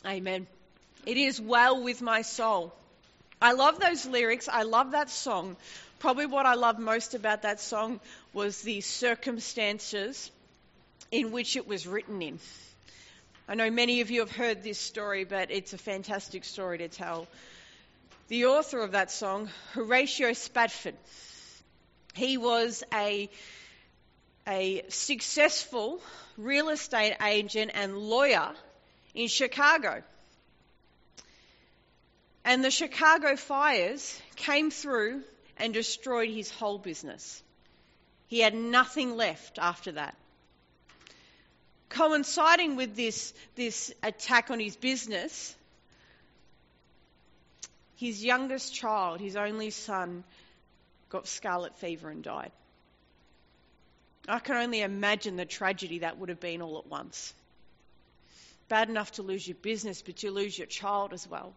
Amen. It is well with my soul. I love those lyrics. I love that song. Probably what I love most about that song was the circumstances in which it was written in. I know many of you have heard this story, but it's a fantastic story to tell. The author of that song, Horatio Spafford, he was a successful real estate agent and lawyer in Chicago. And the Chicago fires came through and destroyed his whole business. He had nothing left after that. Coinciding with this attack on his business, his youngest child, his only son, got scarlet fever and died. I can only imagine the tragedy that would have been all at once. Bad enough to lose your business, but you lose your child as well.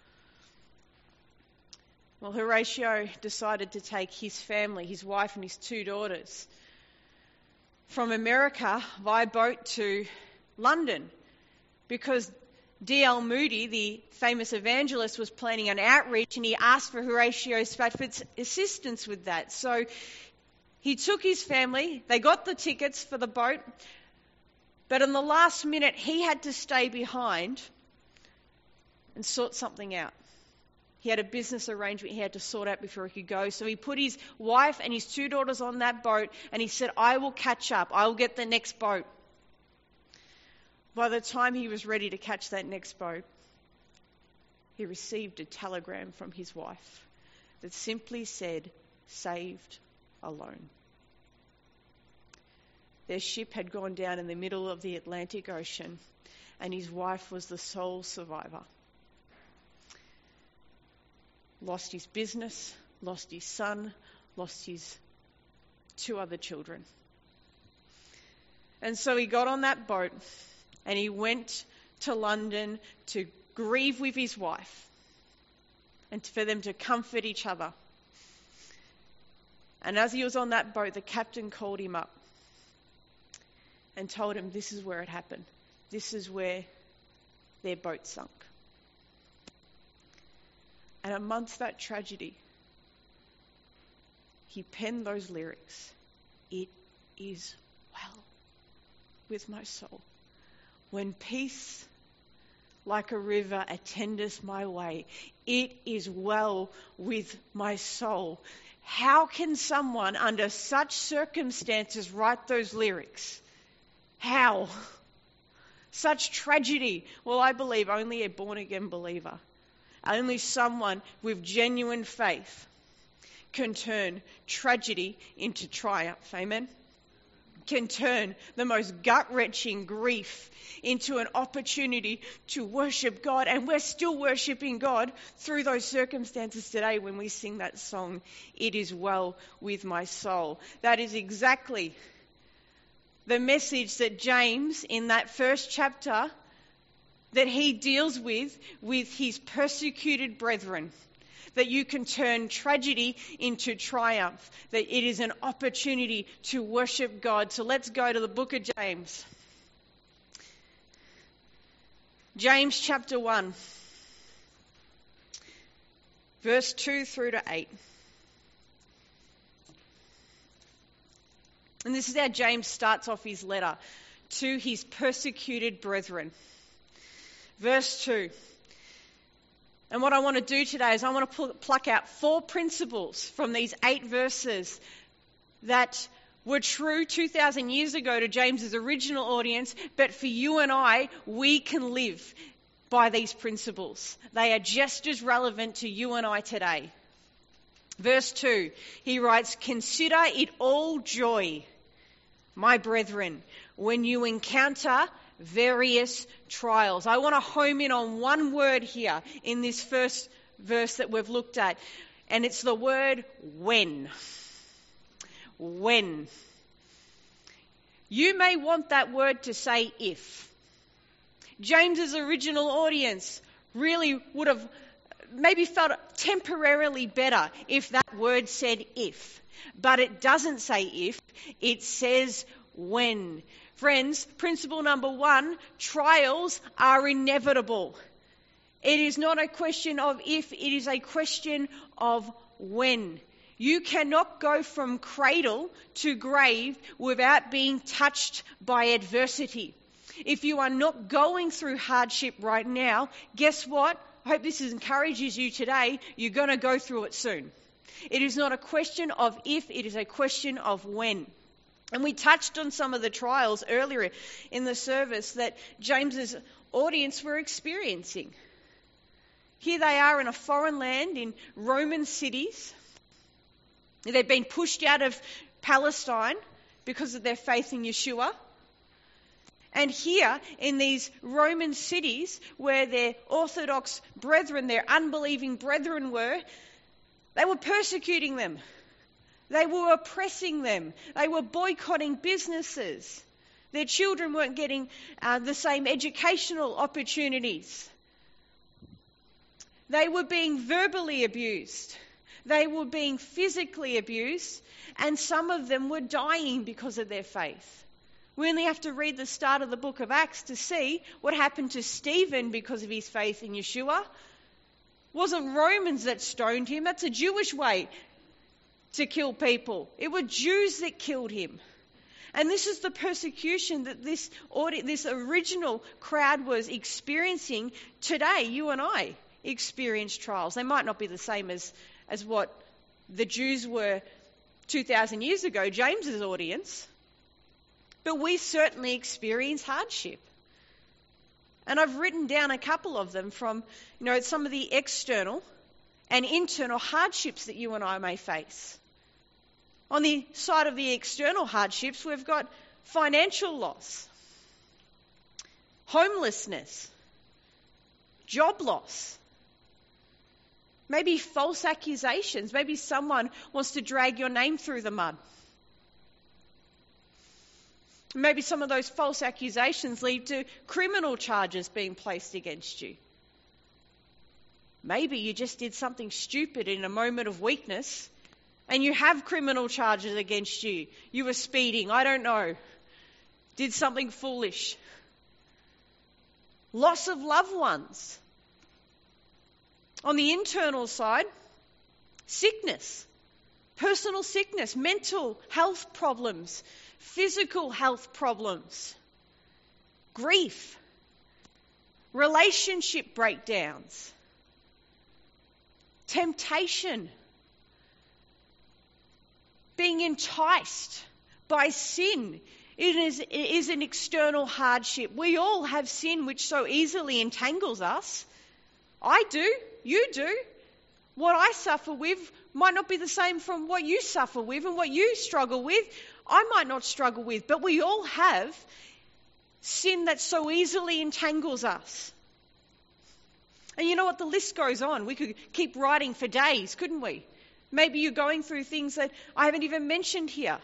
Well, Horatio decided to take his family, his wife and his 2 daughters, from America via boat to London, because D.L. Moody, the famous evangelist, was planning an outreach, and he asked for Horatio Spafford's assistance with that. So he took his family, they got the tickets for the boat, but in the last minute he had to stay behind and sort something out. He had a business arrangement he had to sort out before he could go. So he put his wife and his 2 daughters on that boat, and he said, I will catch up. I will get the next boat. By the time he was ready to catch that next boat, he received a telegram from his wife that simply said, saved alone. Their ship had gone down in the middle of the Atlantic Ocean, and his wife was the sole survivor. Lost his business, lost his son, lost his 2 other children. And so he got on that boat and he went to London to grieve with his wife and for them to comfort each other. And as he was on that boat, the captain called him up and told him this is where it happened. This is where their boat sunk. And amongst that tragedy, he penned those lyrics. It is well with my soul. When peace like a river attendeth my way, it is well with my soul. How can someone under such circumstances write those lyrics? How? Such tragedy. Well, I believe only a born-again believer, only someone with genuine faith can turn tragedy into triumph. Amen? Can turn the most gut-wrenching grief into an opportunity to worship God. And we're still worshiping God through those circumstances today when we sing that song, It Is Well With My Soul. That is exactly the message that James, in that first chapter, that he deals with his persecuted brethren. That you can turn tragedy into triumph. That it is an opportunity to worship God. So let's go to the book of James. James chapter 1. Verse 2 through to 8. And this is how James starts off his letter to his persecuted brethren. Verse 2. And what I want to do today is I want to pluck out 4 principles from these 8 verses that were true 2,000 years ago to James's original audience, but for you and I, we can live by these principles. They are just as relevant to you and I today. Verse 2, he writes, "Consider it all joy, my brethren, when you encounter various trials." I want to home in on one word here in this first verse that we've looked at, and it's the word when. When. You may want that word to say if. James's original audience really would have maybe felt temporarily better if that word said if. But it doesn't say if, it says when. Friends, principle number 1, trials are inevitable. It is not a question of if, it is a question of when. You cannot go from cradle to grave without being touched by adversity. If you are not going through hardship right now, guess what? I hope this encourages you today. You're going to go through it soon. It is not a question of if, it is a question of when. And we touched on some of the trials earlier in the service that James's audience were experiencing. Here they are in a foreign land, in Roman cities. They've been pushed out of Palestine because of their faith in Yeshua. And here in these Roman cities where their Orthodox brethren, their unbelieving brethren were, they were persecuting them. They were oppressing them. They were boycotting businesses. Their children weren't getting the same educational opportunities. They were being verbally abused. They were being physically abused. And some of them were dying because of their faith. We only have to read the start of the book of Acts to see what happened to Stephen because of his faith in Yeshua. It wasn't Romans that stoned him. That's a Jewish way to kill people. It were Jews that killed him. And this is the persecution that this original crowd was experiencing. Today, you and I experience trials. They might not be the same as what the Jews were 2,000 years ago, James's audience. But we certainly experience hardship. And I've written down a couple of them from, some of the external and internal hardships that you and I may face. On the side of the external hardships, we've got financial loss, homelessness, job loss, maybe false accusations. Maybe someone wants to drag your name through the mud. Maybe some of those false accusations lead to criminal charges being placed against you. Maybe you just did something stupid in a moment of weakness and you have criminal charges against you. You were speeding, I don't know. Did something foolish. Loss of loved ones. On the internal side, sickness, personal sickness, mental health problems, physical health problems, grief, relationship breakdowns, temptation, being enticed by sin. It is an external hardship. We all have sin which so easily entangles us. I do, you do. What I suffer with might not be the same from what you suffer with, and what you struggle with, I might not struggle with. But we all have sin that so easily entangles us. And you know what? The list goes on. We could keep writing for days, couldn't we? Maybe you're going through things that I haven't even mentioned here.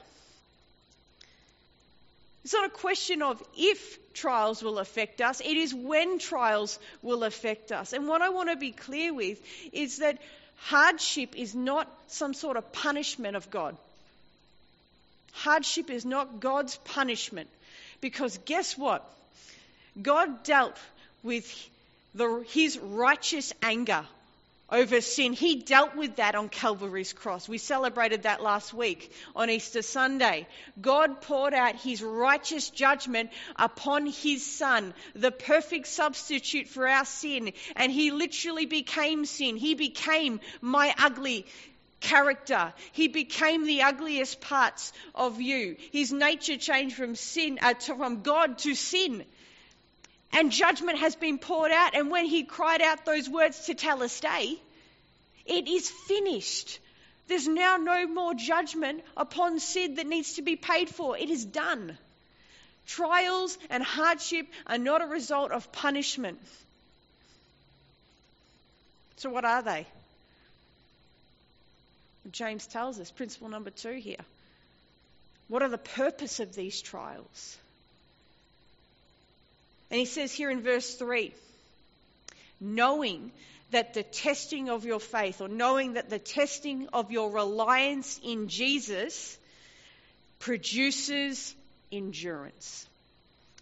It's not a question of if trials will affect us. It is when trials will affect us. And what I want to be clear with is that hardship is not some sort of punishment of God. Hardship is not God's punishment. Because guess what? God dealt with his righteous anger over sin. He dealt with that on Calvary's cross. We celebrated that last week on Easter Sunday. God poured out his righteous judgment upon his Son, the perfect substitute for our sin. And he literally became sin. He became my ugly character. He became the ugliest parts of you. His nature changed from God to sin. And judgment has been poured out. And when he cried out those words to Telestai, it is finished. There's now no more judgment upon sin that needs to be paid for. It is done. Trials and hardship are not a result of punishment. So what are they? James tells us, principle number 2 here. What are the purpose of these trials? And he says here in verse 3, knowing that the testing of your faith, or knowing that the testing of your reliance in Jesus produces endurance.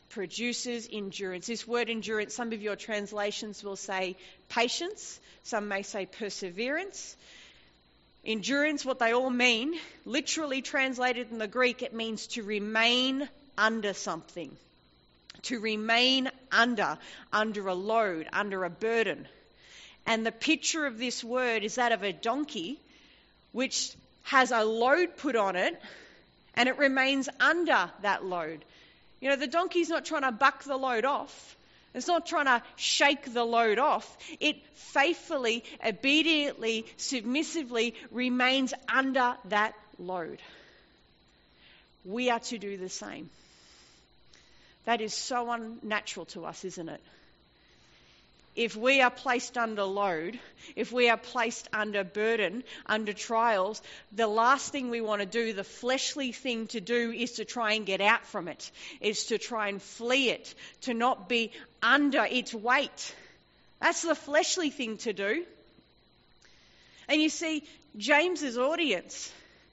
produces endurance. This word endurance, some of your translations will say patience, some may say perseverance. Endurance, what they all mean, literally translated in the Greek, it means to remain under something. To remain under a load, under a burden. And the picture of this word is that of a donkey which has a load put on it and it remains under that load. You know, the donkey's not trying to buck the load off. It's not trying to shake the load off. It faithfully, obediently, submissively remains under that load. We are to do the same. That is so unnatural to us, isn't it? If we are placed under load, if we are placed under burden, under trials, the last thing we want to do, the fleshly thing to do, is to try and get out from it, is to try and flee it, to not be under its weight. That's the fleshly thing to do. And you see, James's audience,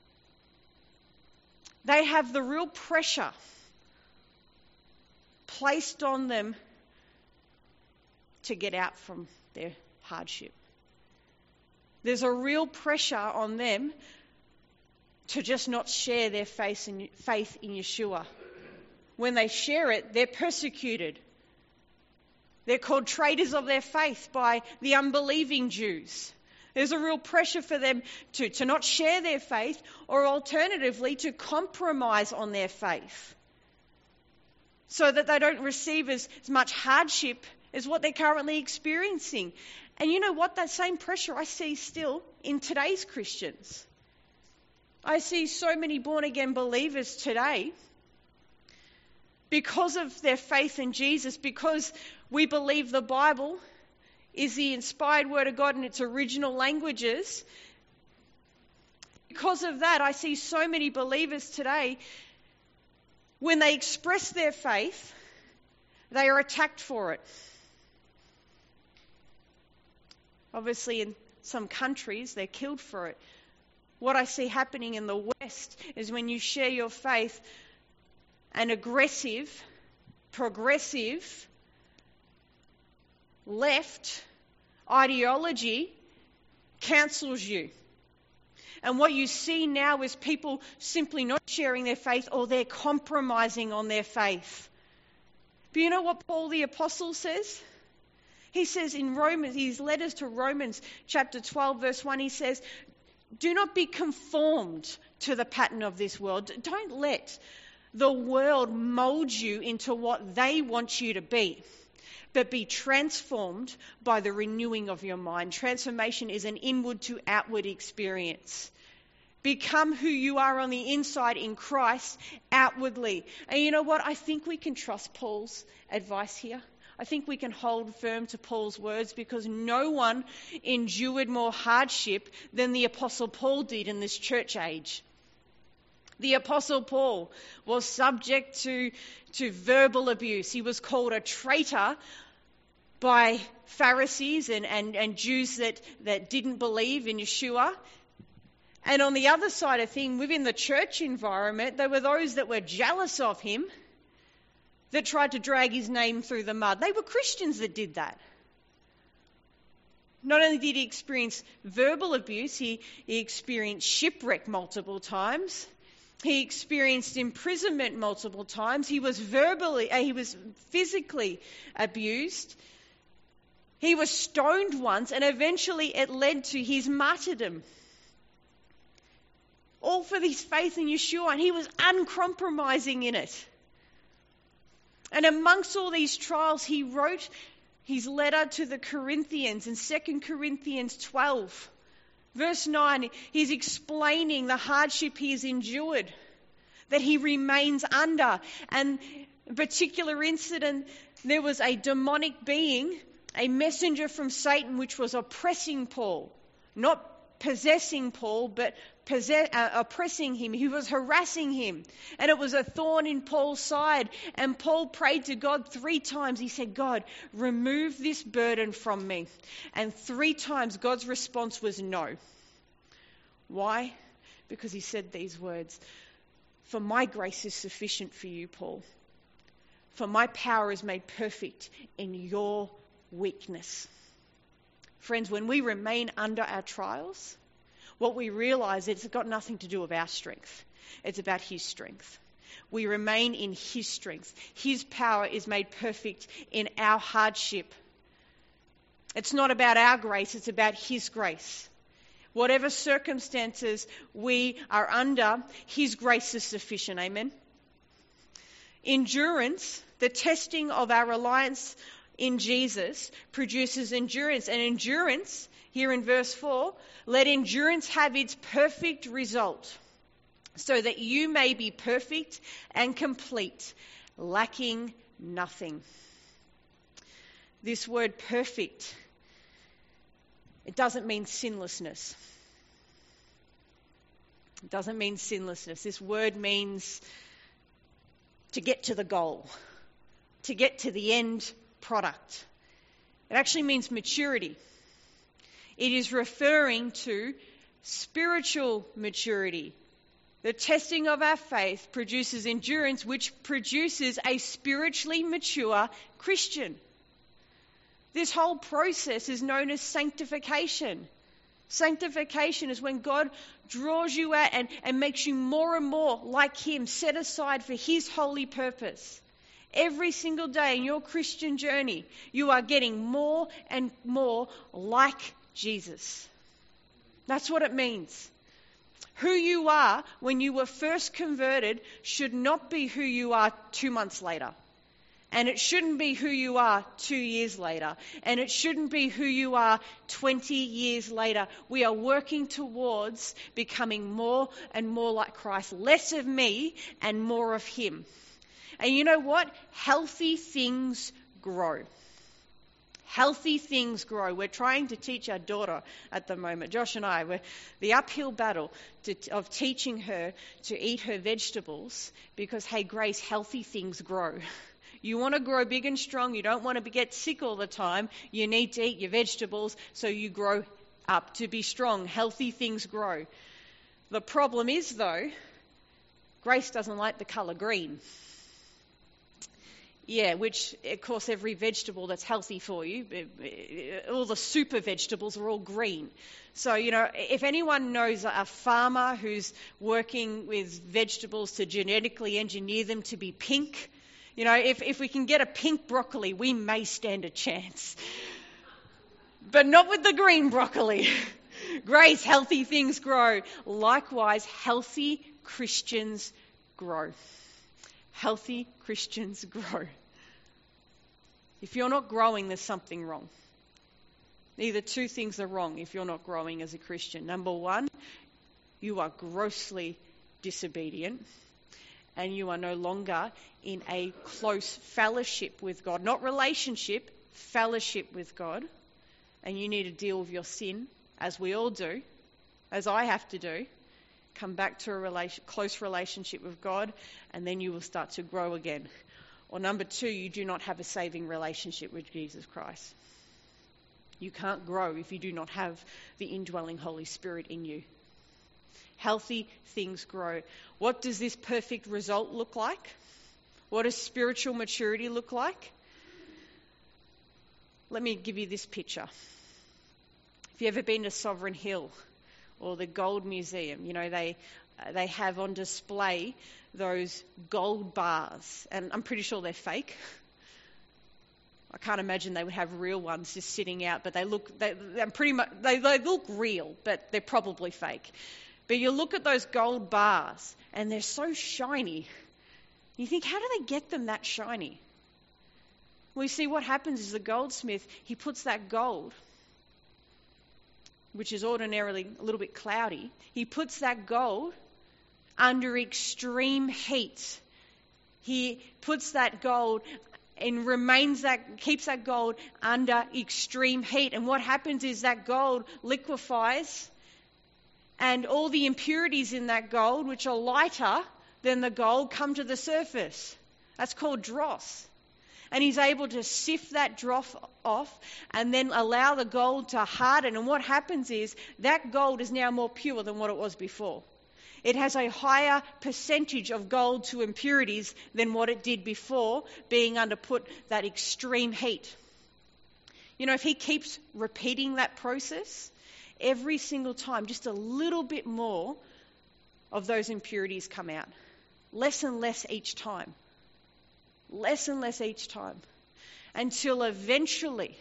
they have the real pressure placed on them to get out from their hardship. There's a real pressure on them to just not share their faith in Yeshua. When they share it, they're persecuted. They're called traitors of their faith by the unbelieving Jews. There's a real pressure for them to not share their faith, or alternatively to compromise on their faith so that they don't receive as much hardship is what they're currently experiencing. And you know what? That same pressure I see still in today's Christians. I see so many born-again believers today, because of their faith in Jesus, because we believe the Bible is the inspired word of God in its original languages. Because of that, I see so many believers today, when they express their faith, they are attacked for it. Obviously, in some countries, they're killed for it. What I see happening in the West is when you share your faith, an aggressive, progressive, left ideology cancels you. And what you see now is people simply not sharing their faith, or they're compromising on their faith. But you know what Paul the Apostle says? He says in Romans, his letters to Romans chapter 12 verse 1, he says, do not be conformed to the pattern of this world. Don't let the world mold you into what they want you to be, but be transformed by the renewing of your mind. Transformation is an inward to outward experience. Become who you are on the inside in Christ outwardly. And you know what? I think we can trust Paul's advice here. I think we can hold firm to Paul's words, because no one endured more hardship than the Apostle Paul did in this church age. The Apostle Paul was subject to verbal abuse. He was called a traitor by Pharisees and Jews that didn't believe in Yeshua. And on the other side of things, within the church environment, there were those that were jealous of him, that tried to drag his name through the mud. They were Christians that did that. Not only did he experience verbal abuse, he experienced shipwreck multiple times. He experienced imprisonment multiple times. He was physically abused. He was stoned once, and eventually it led to his martyrdom. All for his faith in Yeshua, and he was uncompromising in it. And amongst all these trials, he wrote his letter to the Corinthians in 2 Corinthians 12. Verse 9, he's explaining the hardship he has endured, that he remains under. And a particular incident, there was a demonic being, a messenger from Satan, which was oppressing Paul. Not possessing Paul, but oppressing him. He was harassing him. And it was a thorn in Paul's side. And Paul prayed to God 3 times. He said, God, remove this burden from me. And 3 times God's response was no. Why? Because he said these words, for my grace is sufficient for you, Paul. For my power is made perfect in your weakness. Friends, when we remain under our trials, what we realize is it's got nothing to do with our strength. It's about his strength. We remain in his strength. His power is made perfect in our hardship. It's not about our grace, it's about his grace. Whatever circumstances we are under, his grace is sufficient. Amen. Endurance, the testing of our reliance in Jesus, produces endurance. And endurance, here in verse 4, let endurance have its perfect result, so that you may be perfect and complete, lacking nothing. This word perfect, it doesn't mean sinlessness. It doesn't mean sinlessness. This word means to get to the goal, to get to the end product. It actually means maturity. It is referring to spiritual maturity. The testing of our faith produces endurance, which produces a spiritually mature Christian. This whole process is known as sanctification. Sanctification is when God draws you out and makes you more and more like him, set aside for his holy purpose. Every single day in your Christian journey, you are getting more and more like Jesus. That's what it means. Who you are when you were first converted should not be who you are 2 months later. And it shouldn't be who you are 2 years later. And it shouldn't be who you are 20 years later. We are working towards becoming more and more like Christ. Less of me and more of him. And you know what? Healthy things grow. Healthy things grow. We're trying to teach our daughter at the moment, Josh and I, we're the uphill battle of teaching her to eat her vegetables because, hey, Grace, healthy things grow. You want to grow big and strong. You don't want to get sick all the time. You need to eat your vegetables so you grow up to be strong. Healthy things grow. The problem is, though, Grace doesn't like the colour green. Yeah, which, of course, every vegetable that's healthy for you, all the super vegetables are all green. So, if anyone knows a farmer who's working with vegetables to genetically engineer them to be pink, if we can get a pink broccoli, we may stand a chance. But not with the green broccoli. Grace, healthy things grow. Likewise, healthy Christians grow. Healthy Christians grow. If you're not growing, there's something wrong. Either two things are wrong if you're not growing as a Christian. Number one, you are grossly disobedient and you are no longer in a close fellowship with God. Not relationship, fellowship with God. And you need to deal with your sin, as we all do, as I have to do. Come back to a close relationship with God, and then you will start to grow again. Or number two, you do not have a saving relationship with Jesus Christ. You can't grow if you do not have the indwelling Holy Spirit in you. Healthy things grow. What does this perfect result look like? What does spiritual maturity look like? Let me give you this picture. Have you ever been to Sovereign Hill or the Gold Museum? They have on display those gold bars, and I'm pretty sure they're fake. I can't imagine they would have real ones just sitting out, but they look real, but they're probably fake. But you look at those gold bars, and they're so shiny. You think, how do they get them that shiny? Well, you see, what happens is the goldsmith, he puts that gold, which is ordinarily a little bit cloudy, he puts that gold under extreme heat. He puts that gold and keeps that gold under extreme heat. And what happens is that gold liquefies, and all the impurities in that gold, which are lighter than the gold, come to the surface. That's called dross. And he's able to sift that dross off and then allow the gold to harden. And what happens is that gold is now more pure than what it was before. It has a higher percentage of gold to impurities than what it did before, being under that extreme heat. You know, if he keeps repeating that process, every single time, just a little bit more of those impurities come out. Less and less each time. Less and less each time. Until eventually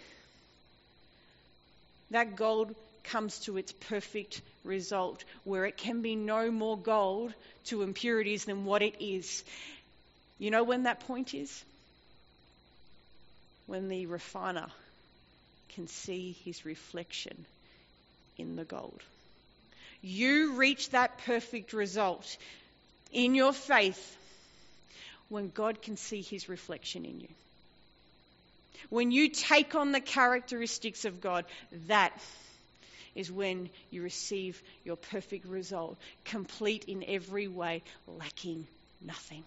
that gold comes to its perfect result, where it can be no more gold to impurities than what it is. You know when that point is? When the refiner can see his reflection in the gold. You reach that perfect result in your faith when God can see his reflection in you. When you take on the characteristics of God, that is when you receive your perfect result, complete in every way, lacking nothing.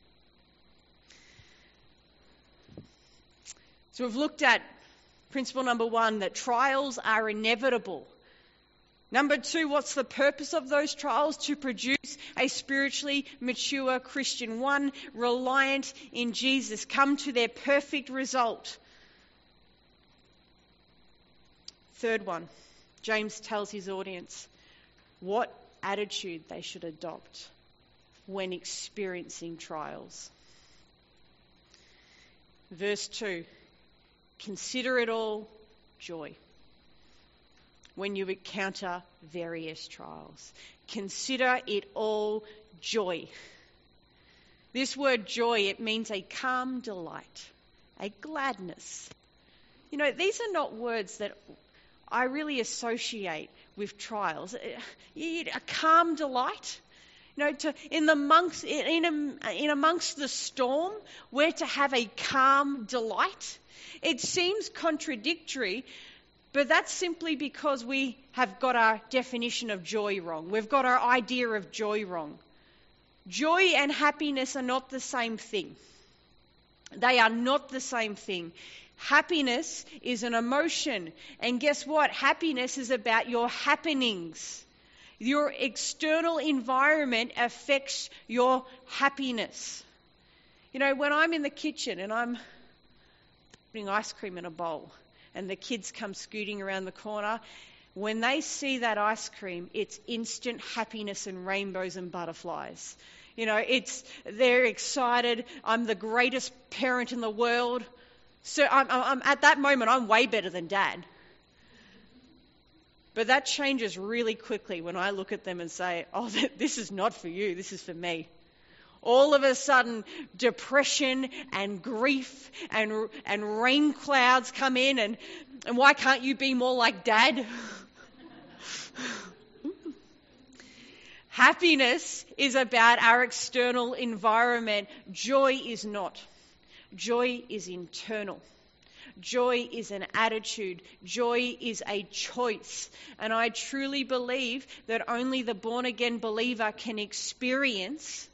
So we've looked at principle number 1, that trials are inevitable. Number 2, what's the purpose of those trials? To produce a spiritually mature Christian, one reliant in Jesus, come to their perfect result. Third one, James tells his audience what attitude they should adopt when experiencing trials. Verse 2, consider it all joy when you encounter various trials. Consider it all joy. This word joy, it means a calm delight, a gladness. You know, these are not words that I really associate with trials. A calm delight. You know, in amongst the storm, we're to have a calm delight. It seems contradictory, but that's simply because we have got our definition of joy wrong. We've got our idea of joy wrong. Joy and happiness are not the same thing. They are not the same thing. Happiness is an emotion. And guess what? Happiness is about your happenings. Your external environment affects your happiness. You know, when I'm in the kitchen and I'm putting ice cream in a bowl and the kids come scooting around the corner, when they see that ice cream, it's instant happiness and rainbows and butterflies. You know, they're excited. I'm the greatest parent in the world. So I'm at that moment, I'm way better than Dad. But that changes really quickly when I look at them and say, oh, this is not for you, this is for me. All of a sudden, depression and grief and rain clouds come in, and why can't you be more like Dad? Happiness is about our external environment. Joy is not. Joy is internal. Joy is an attitude. Joy is a choice. And I truly believe that only the born-again believer can experience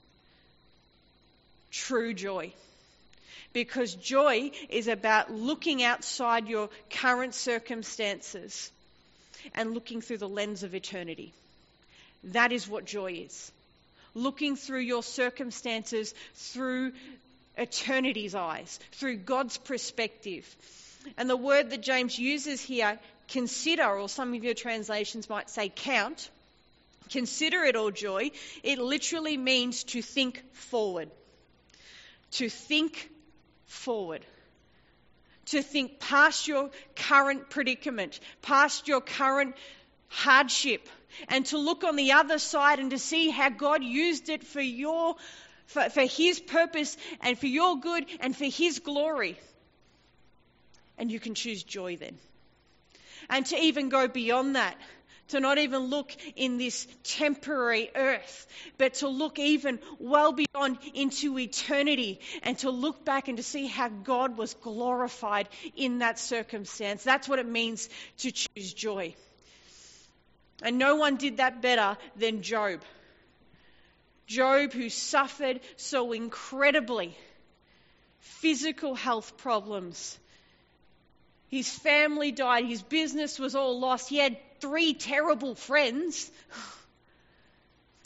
true joy. Because joy is about looking outside your current circumstances and looking through the lens of eternity. That is what joy is. Looking through your circumstances through eternity's eyes, through God's perspective. And the word that James uses here, consider, or some of your translations might say count, consider it all joy. It literally means to think forward. To think forward. To think past your current predicament, past your current hardship, and to look on the other side and to see how God used it for His purpose and for your good and for His glory. And you can choose joy then. And to even go beyond that, to not even look in this temporary earth, but to look even well beyond into eternity and to look back and to see how God was glorified in that circumstance. That's what it means to choose joy. And no one did that better than Job. Job, who suffered so incredibly, physical health problems. His family died. His business was all lost. He had 3 terrible friends.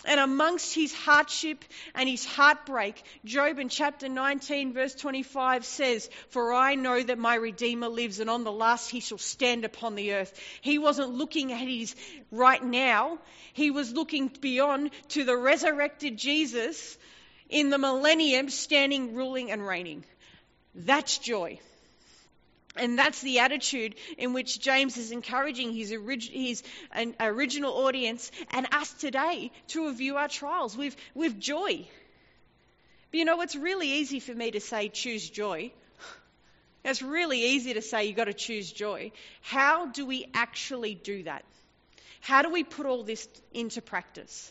And amongst his hardship and his heartbreak, Job in chapter 19 verse 25 says, "For I know that my Redeemer lives, and on the last he shall stand upon the earth." He wasn't looking at his right now. He was looking beyond to the resurrected Jesus in the millennium, standing, ruling and reigning. That's joy. And that's the attitude in which James is encouraging his original audience and us today to view our trials with joy. But you know, it's really easy for me to say choose joy. It's really easy to say you've got to choose joy. How do we actually do that? How do we put all this into practice?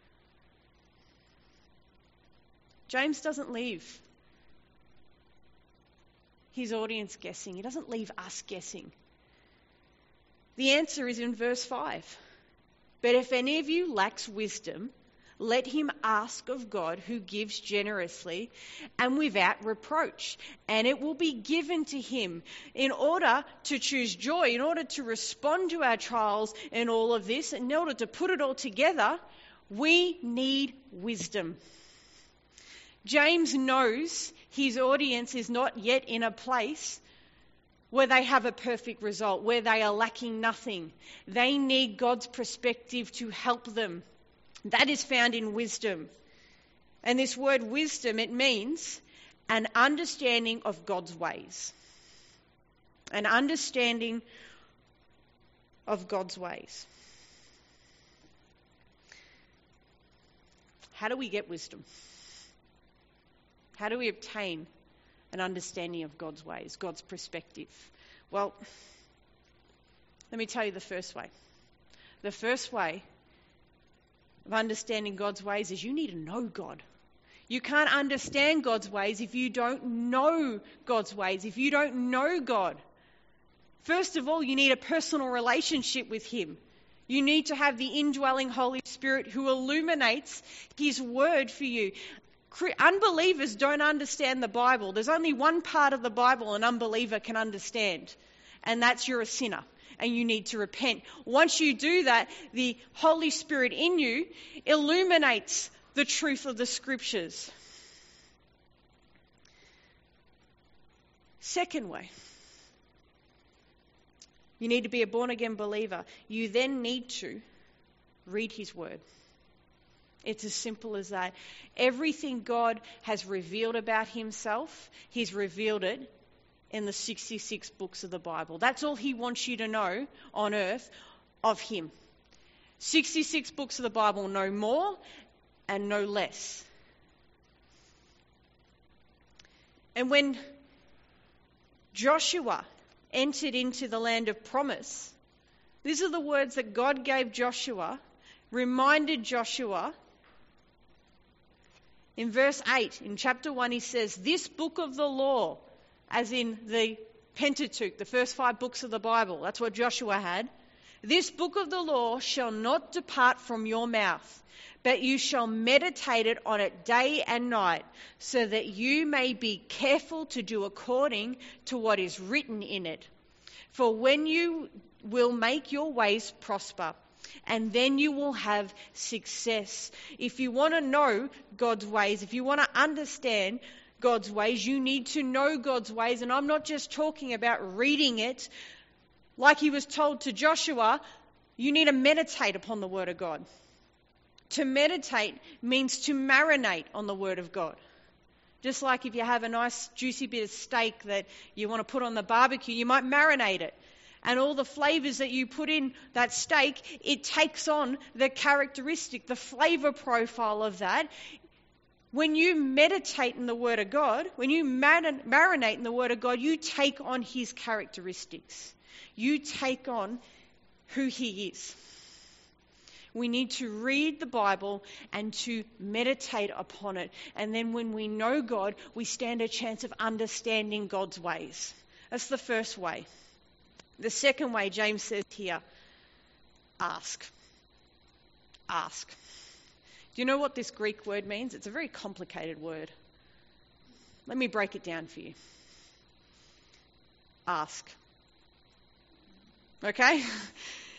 James doesn't leave his audience guessing. He doesn't leave us guessing. The answer is in verse 5. "But if any of you lacks wisdom, let him ask of God, who gives generously and without reproach, and it will be given to him." In order to choose joy, in order to respond to our trials and all of this, in order to put it all together, we need wisdom. James knows his audience is not yet in a place where they have a perfect result, where they are lacking nothing. They need God's perspective to help them. That is found in wisdom. And this word wisdom, it means an understanding of God's ways. An understanding of God's ways. How do we get wisdom? How do we obtain an understanding of God's ways, God's perspective? Well, let me tell you the first way. The first way of understanding God's ways is you need to know God. You can't understand God's ways if you don't know God's ways, if you don't know God. First of all, you need a personal relationship with him. You need to have the indwelling Holy Spirit who illuminates his word for you. Unbelievers don't understand the Bible. There's only one part of the Bible an unbeliever can understand, and that's you're a sinner and you need to repent. Once you do that, the Holy Spirit in you illuminates the truth of the Scriptures. Second way, you need to be a born-again believer. You then need to read his word. It's as simple as that. Everything God has revealed about himself, he's revealed it in the 66 books of the Bible. That's all he wants you to know on earth of him. 66 books of the Bible, no more and no less. And when Joshua entered into the land of promise, these are the words that God gave Joshua, reminded Joshua. In verse 8, in chapter 1, he says, "This book of the law," as in the Pentateuch, the first 5 books of the Bible, that's what Joshua had, "This book of the law shall not depart from your mouth, but you shall meditate it on it day and night, so that you may be careful to do according to what is written in it. For when you will make your ways prosper, and then you will have success." If you want to know God's ways, if you want to understand God's ways, you need to know God's ways. And I'm not just talking about reading it. Like he was told to Joshua, you need to meditate upon the Word of God. To meditate means to marinate on the Word of God. Just like if you have a nice juicy bit of steak that you want to put on the barbecue, you might marinate it. And all the flavours that you put in that steak, it takes on the characteristic, the flavour profile of that. When you meditate in the Word of God, when you marinate in the Word of God, you take on his characteristics. You take on who he is. We need to read the Bible and to meditate upon it. And then when we know God, we stand a chance of understanding God's ways. That's the first way. The second way, James says here, ask. Ask. Do you know what this Greek word means? It's a very complicated word. Let me break it down for you. Ask. Okay?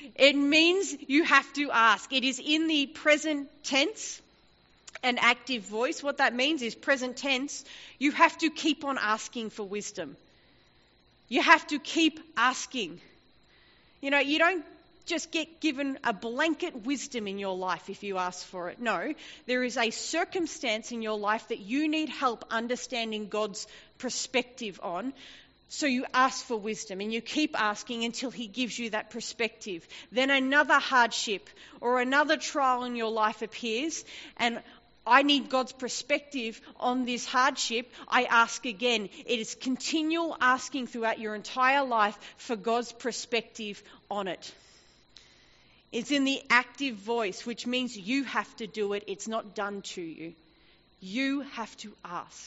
It means you have to ask. It is in the present tense, an active voice. What that means is present tense. You have to keep on asking for wisdom. You have to keep asking. You don't just get given a blanket wisdom in your life if you ask for it. No, there is a circumstance in your life that you need help understanding God's perspective on. So you ask for wisdom and you keep asking until he gives you that perspective. Then another hardship or another trial in your life appears, and I need God's perspective on this hardship. I ask again. It is continual asking throughout your entire life for God's perspective on it. It's in the active voice, which means you have to do it. It's not done to you. You have to ask.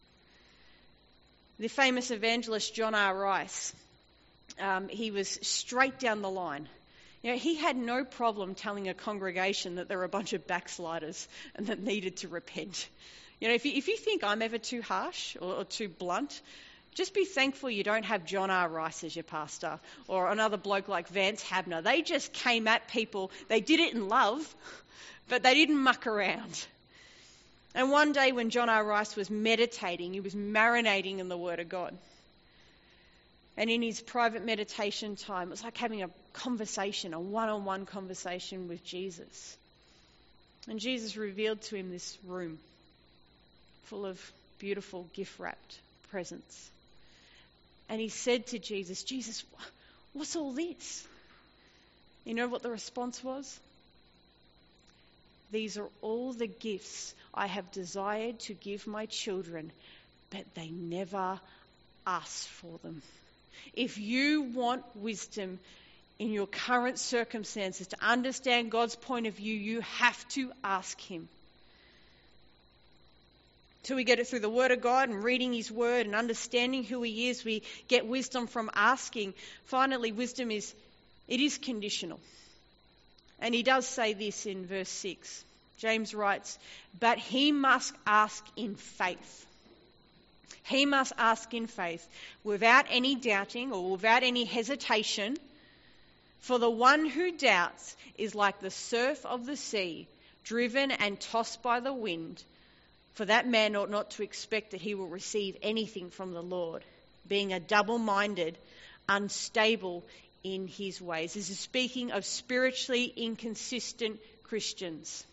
The famous evangelist John R. Rice, he was straight down the line. He had no problem telling a congregation that there were a bunch of backsliders and that needed to repent. If you think I'm ever too harsh or too blunt, just be thankful you don't have John R. Rice as your pastor or another bloke like Vance Habner. They just came at people. They did it in love, but they didn't muck around. And one day when John R. Rice was meditating, he was marinating in the Word of God. And in his private meditation time, it was like having a conversation, a one-on-one conversation with Jesus. And Jesus revealed to him this room full of beautiful gift-wrapped presents. And he said to Jesus, "Jesus, what's all this?" You know what the response was? "These are all the gifts I have desired to give my children, but they never asked for them." If you want wisdom in your current circumstances, to understand God's point of view, you have to ask him. So we get it through the Word of God and reading his Word and understanding who he is. We get wisdom from asking. Finally, wisdom is conditional. And he does say this in verse 6. James writes, "But he must ask in faith." He must ask in faith, without any doubting or without any hesitation. For the one who doubts is like the surf of the sea, driven and tossed by the wind. For that man ought not to expect that he will receive anything from the Lord, being a double-minded, unstable in his ways. This is speaking of spiritually inconsistent Christians.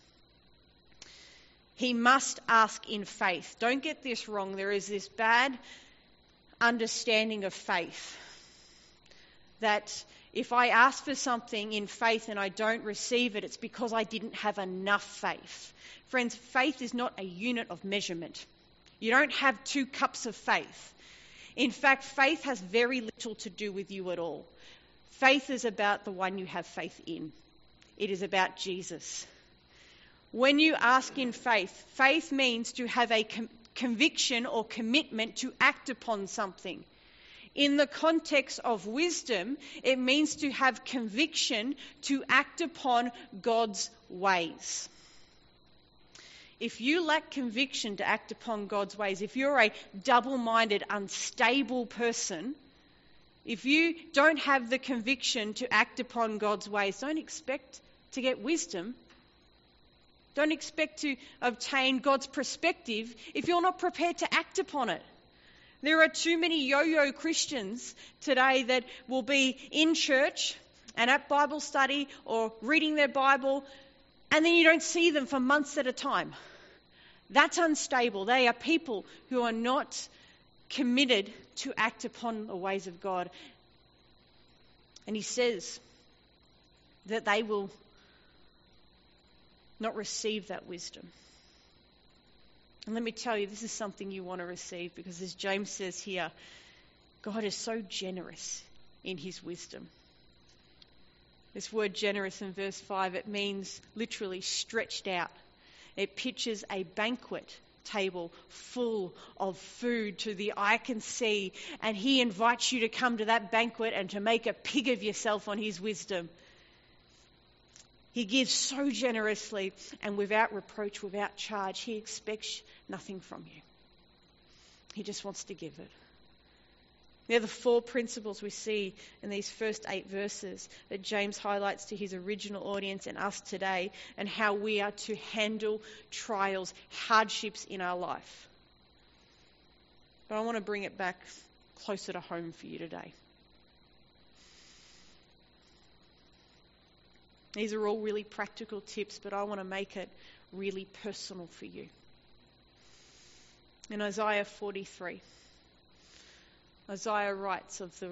He must ask in faith. Don't get this wrong. There is this bad understanding of faith, that if I ask for something in faith and I don't receive it, it's because I didn't have enough faith. Friends, faith is not a unit of measurement. You don't have 2 cups of faith. In fact, faith has very little to do with you at all. Faith is about the one you have faith in. It is about Jesus. When you ask in faith, faith means to have a conviction or commitment to act upon something. In the context of wisdom, it means to have conviction to act upon God's ways. If you lack conviction to act upon God's ways, if you're a double-minded, unstable person, if you don't have the conviction to act upon God's ways, don't expect to get wisdom. Don't expect to obtain God's perspective if you're not prepared to act upon it. There are too many yo-yo Christians today that will be in church and at Bible study or reading their Bible, and then you don't see them for months at a time. That's unstable. They are people who are not committed to act upon the ways of God. And he says that they will not receive that wisdom. And let me tell you, this is something you want to receive, because as James says here, God is so generous in his wisdom. This word generous in verse 5, it means literally stretched out. It pictures a banquet table full of food to the eye can see, and he invites you to come to that banquet and to make a pig of yourself on his wisdom. He gives so generously and without reproach, without charge. He expects nothing from you. He just wants to give it. They're the 4 principles we see in these first 8 verses that James highlights to his original audience and us today, and how we are to handle trials, hardships in our life. But I want to bring it back closer to home for you today. These are all really practical tips, but I want to make it really personal for you. In Isaiah 43, Isaiah writes of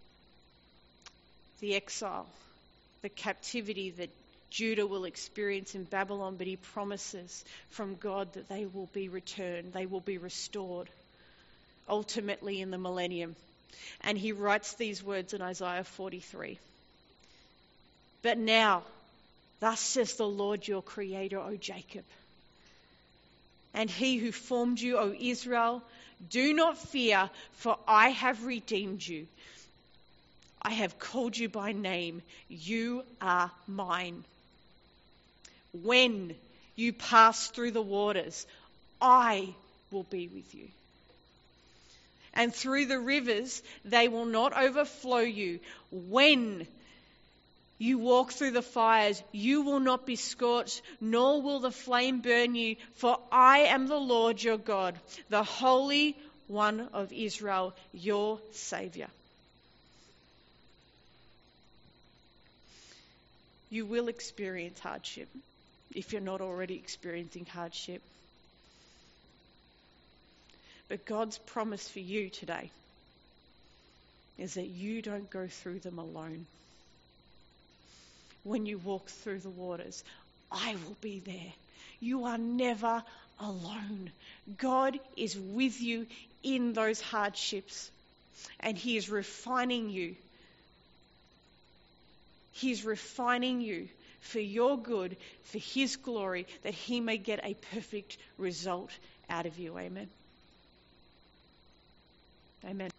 the exile, the captivity that Judah will experience in Babylon, but he promises from God that they will be returned, they will be restored, ultimately in the millennium. And he writes these words in Isaiah 43. But now, thus says the Lord your Creator, O Jacob, and he who formed you, O Israel, do not fear, for I have redeemed you. I have called you by name. You are mine. When you pass through the waters, I will be with you. And through the rivers, they will not overflow you. When you walk through the fires, you will not be scorched, nor will the flame burn you, for I am the Lord your God, the Holy One of Israel, your Saviour. You will experience hardship if you're not already experiencing hardship. But God's promise for you today is that you don't go through them alone. When you walk through the waters, I will be there. You are never alone. God is with you in those hardships, and he is refining you. He is refining you for your good, for his glory, that he may get a perfect result out of you. Amen. Amen.